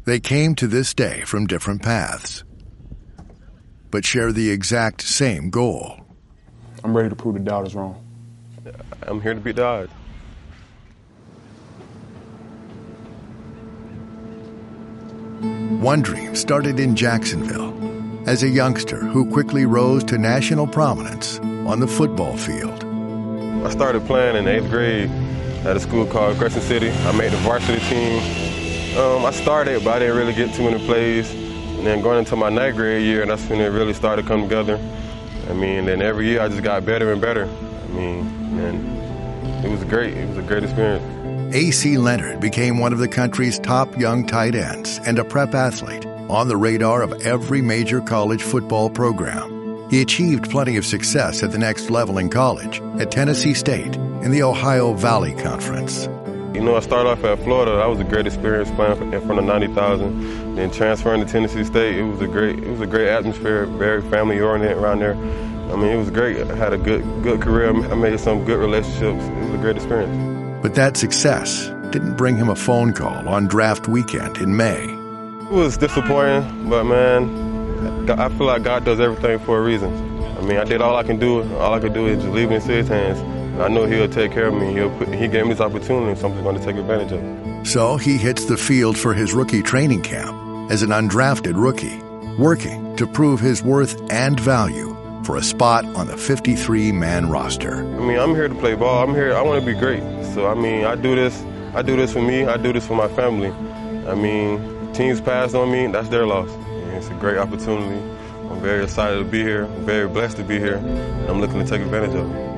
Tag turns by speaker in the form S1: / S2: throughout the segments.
S1: They came to this day from different paths, but share the exact same goal.
S2: I'm ready to prove the doubters wrong.
S3: I'm here to beat the odds.
S1: One dream started in Jacksonville as a youngster who quickly rose to national prominence on the football field.
S3: I started playing in 8th grade at a school called Crescent City. I made the varsity team. I started, but I didn't really get too many plays. And then going into my 9th grade year, that's when it really started to come together. Then every year I just got better and better. And it was great. It was a great experience.
S1: A.C. Leonard became one of the country's top young tight ends and a prep athlete on the radar of every major college football program. He achieved plenty of success at the next level in college, at Tennessee State in the Ohio Valley Conference.
S3: I started off at Florida. That was a great experience playing in front of 90,000. Then transferring to Tennessee State, it was a great atmosphere, very family-oriented around there. It was great. I had a good career. I made some good relationships. It was a great experience.
S1: But that success didn't bring him a phone call on draft weekend in May.
S3: It was disappointing, but man, I feel like God does everything for a reason. I did all I can do. All I could do is just leave it in His hands. I know He'll take care of me. He gave me this opportunity, so I'm just going to take advantage of it.
S1: So he hits the field for his rookie training camp as an undrafted rookie, working to prove his worth and value for a spot on the 53-man roster.
S3: I'm here to play ball. I'm here. I want to be great. So I do this. I do this for me. I do this for my family. Teams passed on me. That's their loss. It's a great opportunity. I'm very excited to be here. I'm very blessed to be here. And I'm looking to take advantage of it.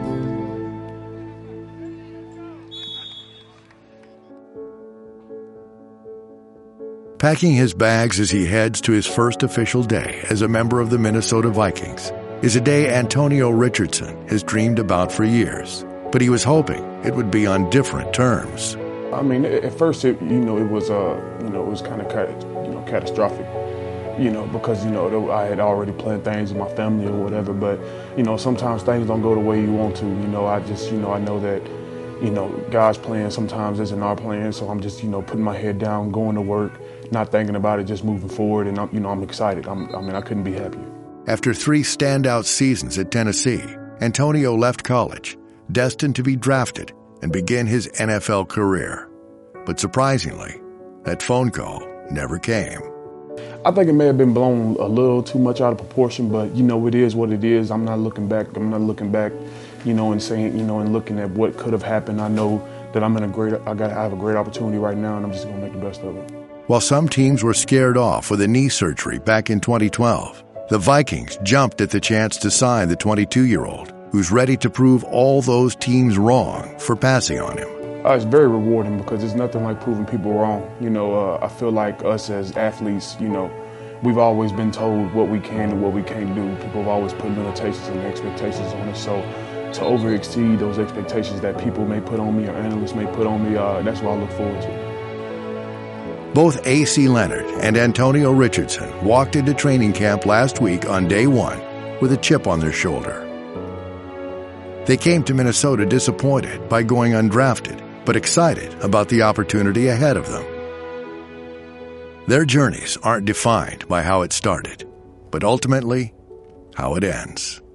S1: Packing his bags as he heads to his first official day as a member of the Minnesota Vikings is a day Antonio Richardson has dreamed about for years, but he was hoping it would be on different terms.
S2: At first, it was kind of catastrophic, because I had already planned things with my family or whatever. But sometimes things don't go the way you want to. I know that God's plan sometimes isn't our plan. So I'm just putting my head down, going to work, not thinking about it, just moving forward, and I'm excited. I couldn't be happier.
S1: After 3 standout seasons at Tennessee, Antonio left college, destined to be drafted and begin his NFL career. But surprisingly, that phone call never came.
S2: I think it may have been blown a little too much out of proportion, but it is what it is. I'm not looking back, and saying, and looking at what could have happened. I know that I have a great opportunity right now, and I'm just gonna make the best of it.
S1: While some teams were scared off with a knee surgery back in 2012, the Vikings jumped at the chance to sign the 22-year-old, who's ready to prove all those teams wrong for passing on him.
S2: It's very rewarding because there's nothing like proving people wrong. I feel like us as athletes, we've always been told what we can and what we can't do. People have always put limitations and expectations on us. So to over-exceed those expectations that people may put on me or analysts may put on me, that's what I look forward to.
S1: Both A.C. Leonard and Antonio Richardson walked into training camp last week on day 1 with a chip on their shoulder. They came to Minnesota disappointed by going undrafted, but excited about the opportunity ahead of them. Their journeys aren't defined by how it started, but ultimately how it ends.